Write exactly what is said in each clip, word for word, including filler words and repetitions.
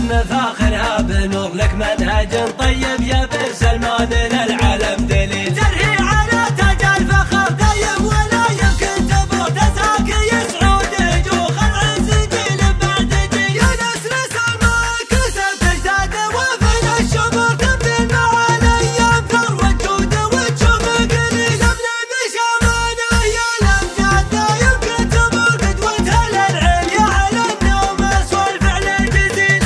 مفاخرها بنور لك منهج طيب يا سلمان للعالم دليل. ترهي على تاج الفخر دايم ولا يمكن تبور تزاك يسعود جوخ العز جيل بعد جيل. يا نسر سلمان كسبت اجداد وفن الشمور تبين مع الايام ثروة جود وتشوف قليل. ابن بشمانه يا الامجاد لا يمكن تبور قدوتها للعليا على النوم اسوى الفعل الجزيل.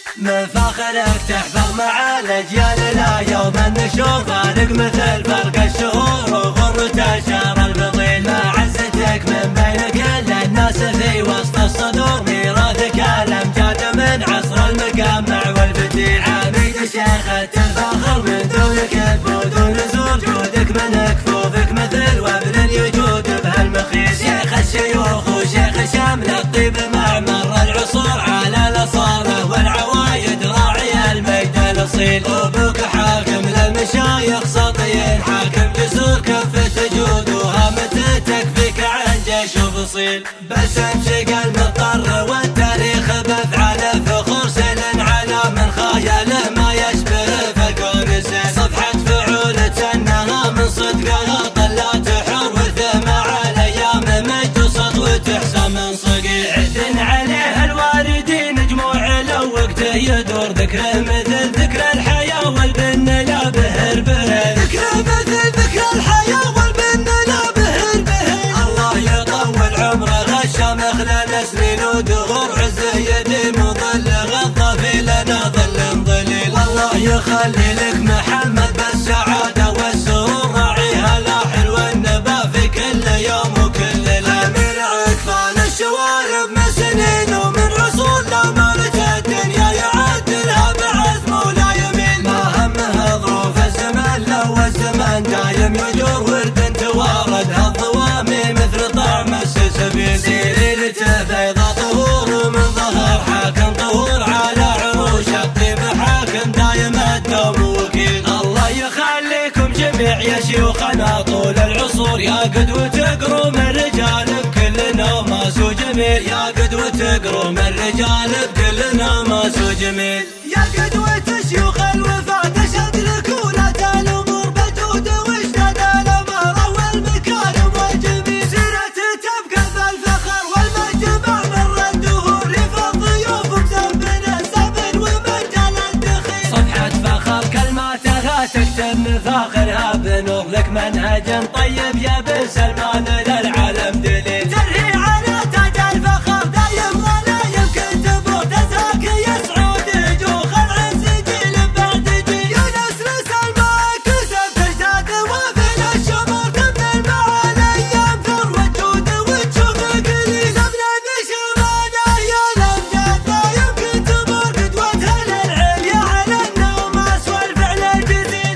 مفاخرك تحفظ مع الاجيال لا يوم النشوف فارق مثل فرق الشهور وغرته شار الفضيل. معزتك من بين كل الناس في وسط الصدور ميراثك الامجاد من عصر المقامع والفتيل. عميد شيخة الفخر من دونك بدون نزور جودك من كفوفك مثل وابن اليجود بهالمخيل. شيخ الشيوخ وشيخ شمل الطيب مع مر العصور على الاصاله والعوايد راعي المجد الاصيل. ابوك حاكم للمشايخ سطين حاكم جسور كفة جود وهامته تكفيك عن جيش وفصيل. بسم شقى المضطر والتاريخ بافعاله فخور سل على من خياله ما يشبه فالكون سيل. صفحة فعولة انها من صدقها طلات حور ورثه مع الايام مجد وسطوة حسن من صقيل. عد عليه الواردين جموع لو وقته يدور ذكره مثل ذكر الحياة والبن لا بهر بهر. ذكره مثل ذكر الحياة والبن لا بهر بهر. الله يطول عمره غشام خلال سنين ودهور عزه يديم وظل غضى في لنا ظل ظليل. والله يخلي لك محمد بالسعادة والسرور راعيها لا حلو النبا في كل يوم وكل ليلة. من عكفان الشوارب من سنين ومن عصور لو مالت الدنيا يعدلها بعزم ولا يميل. ما همها ظروف الزمن لو الزمن دايم يجور ورد توارد هالضوامي مثل طعم السلسبيل. سريرته بيضا طهور ومن ظهر حاكم طهور على عروش الطيب حاكم دايم الدوم وكيل. الله يخليكم جميع يا شيوخنا طول العصور يا قدوة قروم الرجال بكل نوماس وجميل. يا قدوة قروم الرجال بكل نوماس وجميل. يا قدوة شيوخ الوفاء تشهد لك ولاة الامور بجود واجتهاد الاماره والمكارم والجميل. سيرته تبقى بالفخر والمجد مع مر الدهور لفض ضيوفك سب نسب ومجال الدخيل. صفحة فخر كلماتها تكتب مفاخرها بنور لك منهج طيب يا بن سلمان للعالم دليل. ترهي على تاج الفخر دايم ولا يمكن تبور تزاك يسعود جوخ العز جيل بعد جيل. يا نسر سلمان كسبت اجداد وفن الشمور تبين مع الايام ثروة جود وتشوف قليل. ابن بشمانه يا الامجاد لا يمكن تبور قدوتها للعليا على النوم اسوى الفعل الجزيل.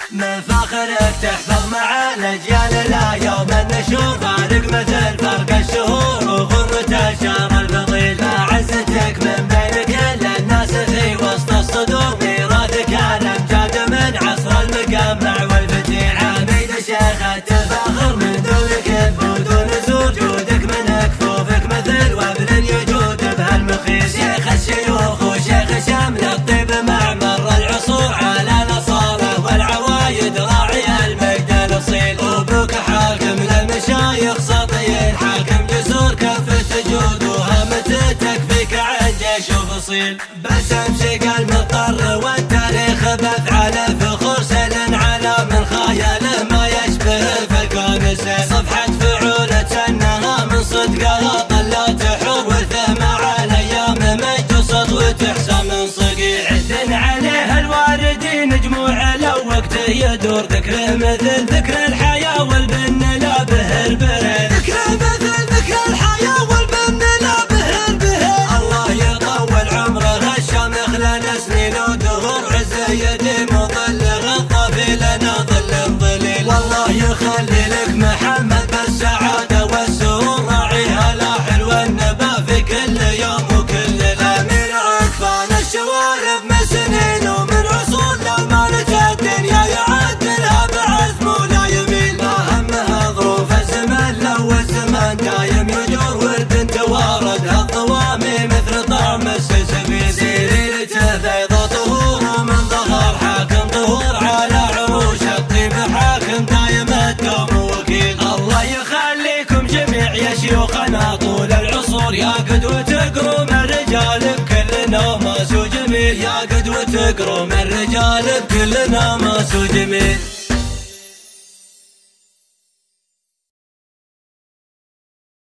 مفاخرك تحفظ مع الاجيال لا يوم النشوف فارق مثل فرق الشهور وغرته شار الفضيل. معزتك من بين كل الناس في وسط الصدور ميراثك الامجاد من عصر المقامع والفتيل. عميد شيخة الفخر من دونك بدون نزور جودك من كفوفك مثل وابن اليجود بهالمخيل. شيخ الشيوخ وشيخ شمل الطيب مع مر العصور على الاصاله والعوايد راعي المجد الاصيل. ابوك حاكم للمشايخ سطين حاكم جسور كفة جود وهامته تكفيك عن جيش وفصيل. بسم شقى المضطر والتاريخ بافعاله فخور سل على من خياله ما يشبه فالكون سيل. صفحة فعولة انها من صدقها طلات حور ورثه مع الايام مجد وسطوة حسن من صقيل. عد عليه الواردين جموع لو وقته يدور ذكره مثل ذكر الحياة والبن لا بهر بهر. ذكره مثل ذكر الحياة والبن لا بهر بهر. الله يطول عمره غشام خلال سنين ودهور عزه يديم وظل غضى في لنا ظل ظليل. والله يخلي لك محمد بالسعادة والسرور راعيها لا حلو النبا في كل يوم وكل ليلة. من عكفان الشوارب من سنين ومن عصور لو مالت الدنيا يعدلها بعزم ولا يميل. يا شيوخنا طول العصور، يا قدوة قروم الرجال بكل ناموس وجميل، يا قدوة قروم الرجال بكل ناموس وجميل.